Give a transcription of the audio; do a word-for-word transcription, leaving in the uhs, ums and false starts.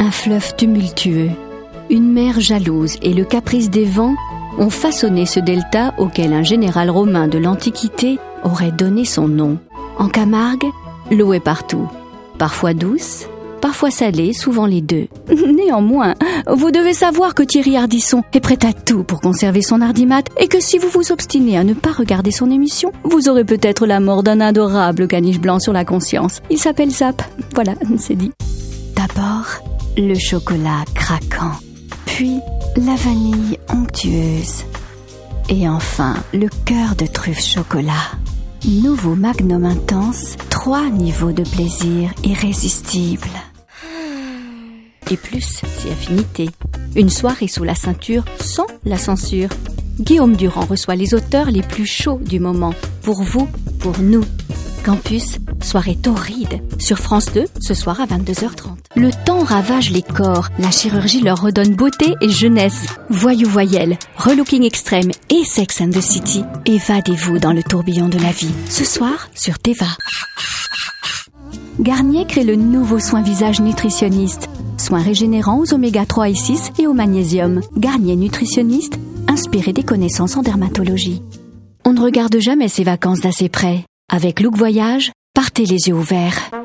Un fleuve tumultueux, une mer jalouse et le caprice des vents ont façonné ce delta auquel un général romain de l'Antiquité aurait donné son nom. En Camargue, l'eau est partout, parfois douce, parfois salée, souvent les deux. Néanmoins, vous devez savoir que Thierry Ardisson est prêt à tout pour conserver son ardimat et que si vous vous obstinez à ne pas regarder son émission, vous aurez peut-être la mort d'un adorable caniche blanc sur la conscience. Il s'appelle Zap. Voilà, c'est dit. D'abord, le chocolat craquant, puis la vanille onctueuse et enfin le cœur de truffe chocolat. Nouveau Magnum Intense, trois niveaux de plaisir irrésistibles. Et plus, si affinité. Une soirée sous la ceinture sans la censure. Guillaume Durand reçoit les auteurs les plus chauds du moment. Pour vous, pour nous. Campus, soirée torride. Sur France deux, ce soir à vingt-deux heures trente. Le temps ravage les corps. La chirurgie leur redonne beauté et jeunesse. Voyou voyelle, relooking extrême et Sex and the City. Évadez-vous dans le tourbillon de la vie. Ce soir, sur Teva. Garnier crée le nouveau soin visage nutritionniste. Soin régénérant aux oméga trois et six et au magnésium. Garnier nutritionniste, inspiré des connaissances en dermatologie. On ne regarde jamais ses vacances d'assez près. Avec Look Voyage, partez les yeux ouverts.